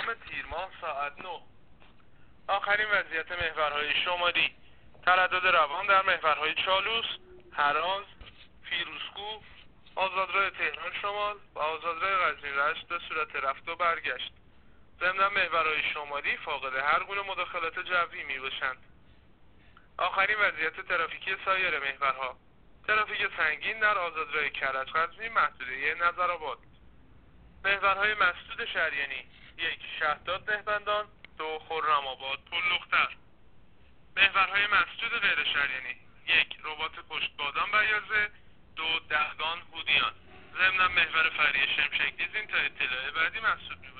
تیر ماه ساعت 9. آخرین وضعیت محورهای شمالی: تردد روان در محورهای چالوس، هراز، فیروزکوه، آزادراه تهران شمال و آزادراه قزوین رشت به صورت رفت و برگشت. ضمن محورهای شمالی فاقد هر گونه مداخلات جوی می باشند. آخرین وضعیت ترافیکی سایر محورها: ترافیک سنگین در آزادراه کرج قزوین محدوده نظرآباد. محورهای مسدود شریانی: 1. شهداد نهبندان، 2. خرم‌آباد پل‌لختر. محورهای مسدود غیر شریانی: 1. رباط پشت بادام بیازه، 2. دهگان هودیان. ضمن محور فری شمشکدیز این تا اطلاع بعدی مسدود